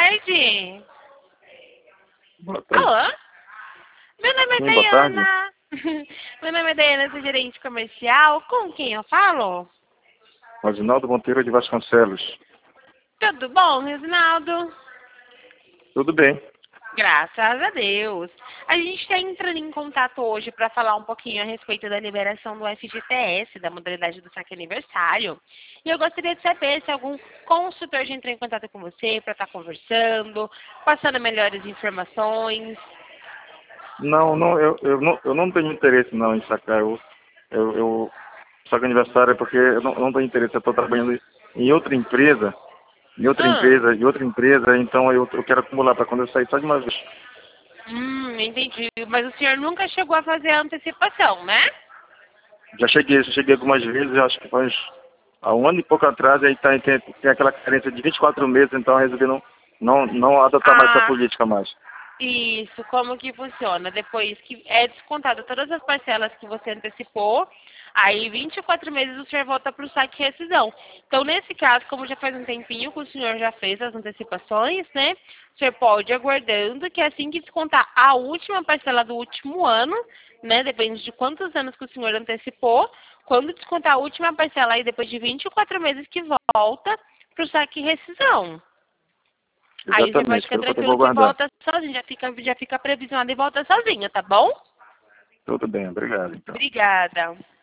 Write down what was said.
tarde. Boa tarde. Alô? Meu nome é Sim, boa tarde. Dayana. Meu nome é Dayana, sou gerente comercial. Com quem eu falo? Reginaldo Monteiro de Vasconcelos. Tudo bom, Reginaldo? Tudo bem. Graças a Deus. A gente está entrando em contato hoje para falar um pouquinho a respeito da liberação do FGTS, da modalidade do saque aniversário. E eu gostaria de saber se algum consultor já entrou em contato com você para estar conversando, passando melhores informações. Não, eu não tenho interesse não em sacar. Eu saco aniversário é porque eu não tenho interesse. Eu estou trabalhando em outra empresa, Ah, então eu quero acumular para quando eu sair só de uma vez. entendi. Mas o senhor nunca chegou a fazer a antecipação, né? Já cheguei algumas vezes, acho que faz há um ano e pouco atrás, aí tem aquela carência de 24 meses, então eu resolvi não adotar mais essa Ah, política mais. isso, como que funciona? Depois que é descontado todas as parcelas que você antecipou, aí 24 meses o senhor volta para o saque e rescisão. Então, nesse caso, como já faz um tempinho que o senhor já fez as antecipações, né? O senhor pode ir aguardando que assim que descontar a última parcela do último ano, né? Depende de quantos anos que o senhor antecipou, quando descontar a última parcela aí depois de 24 meses que volta para o saque e rescisão. Aí você pode Exatamente, ficar pelo quanto eu vou tranquilo que guardar. volta sozinho, já fica previsionado e volta sozinho, tá bom? Tudo bem, obrigado então. Obrigada.